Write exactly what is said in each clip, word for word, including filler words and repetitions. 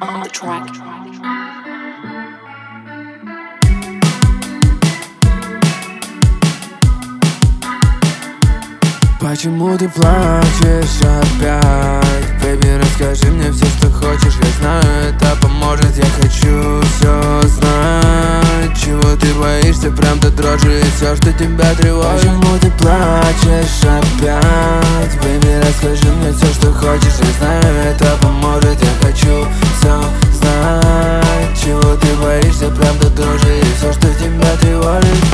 on the track. Почему ты плачешь опять? Бэйби, расскажи мне все, что хочешь. Я знаю, это поможет. Я хочу все знать. Чего ты боишься, прям до дрожи, и все, что тебя тревожит. Почему ты плачешь опять? Бэйби, расскажи мне все, что хочешь. Я знаю, это поможет. Я хочу все знать. Чего ты боишься, прям до дрожи, и все, что тебя тревожит.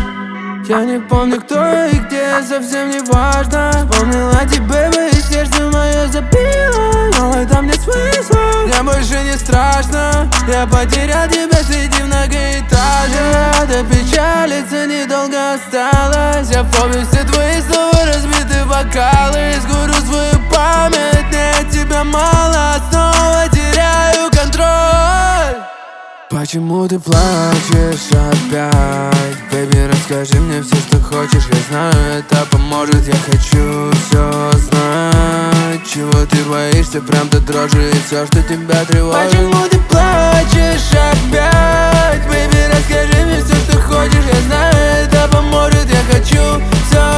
Я не помню, кто и где, совсем не важно. Вспомнила тебя, и сердце мое забило. Но это мне смысла. Мне больше не страшно. Я потерял тебя среди многоэтажек. До печалиться недолго осталось. Я помню все твои слова, разбитые бокалы. Сгорю свою память, мне от тебя мало. Снова теряю контроль. Почему ты плачешь опять? Бэйби, расскажи мне все, что хочешь. Я знаю, это поможет. Я хочу все знать. Чего ты боишься, прям до дрожи, и все, что тебя тревожит. Почему ты плачешь опять? Бэйби, расскажи мне все, что хочешь. Я знаю, это поможет. Я хочу все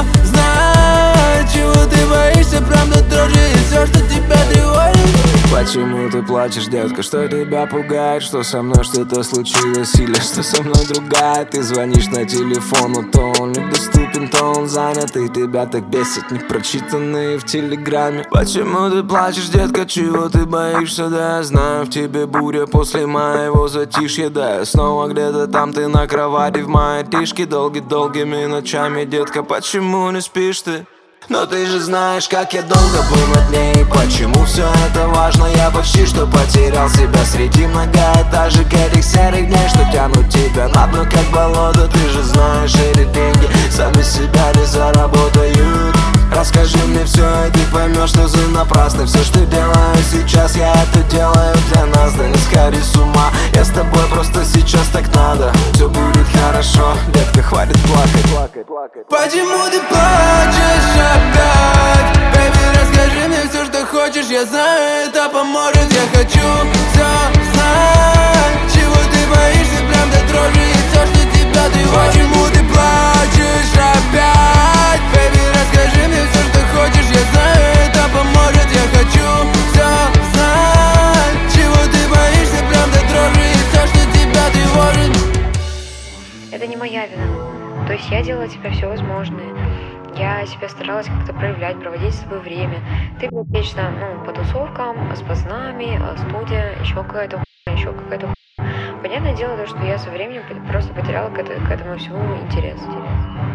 знать. Чего ты боишься, прям до дрожи, и все, что тебя тревожит. Почему ты плачешь, детка? Что тебя пугает? Что со мной что-то случилось? Или что со мной другая? Ты звонишь на телефону, то он недоступен, то он занят. И тебя так бесит непрочитанные в телеграме. Почему ты плачешь, детка? Чего ты боишься? Да я знаю, в тебе буря после моего затишья. Да я снова где-то там, ты на кровати в моей тишке. Долги-долгими ночами, детка, почему не спишь ты? Но ты же знаешь, как я долго был над ней. Почему все это важно? Я почти что потерял себя среди многоэтажек этих серых дней, что тянут тебя на дно, как болото. Ты же знаешь, эти деньги сами себя не заработают. Расскажи мне все, и ты поймешь, что за напрасно. Все, что делаю сейчас, я это делаю для нас. Да не сходи с ума, я с тобой просто сейчас так надо. Все будет хорошо, детка, хватит плакать, плакать, плакать. Почему ты плачешь опять? Бэйби, расскажи мне все, что хочешь. Я знаю, это поможет. Я хочу все знать. Чего ты боишься, прям до дрожи, и все, что тебя тревожит. Почему ты плачешь опять? Бэйби, расскажи мне все, что хочешь. Я знаю, это поможет. Я хочу все знать. Чего ты боишься, прям до дрожи, и все, что тебя тревожит. Это не моя вина. То есть я делала тебе все возможное. Я себя старалась как-то проявлять, проводить с тобой время. Ты был вечно, ну, по тусовкам, с пацанами, студия, еще какая-то хуйня, еще какая-то хуйня. Понятное дело, то, что я со временем просто потеряла к, это, к этому всему интерес.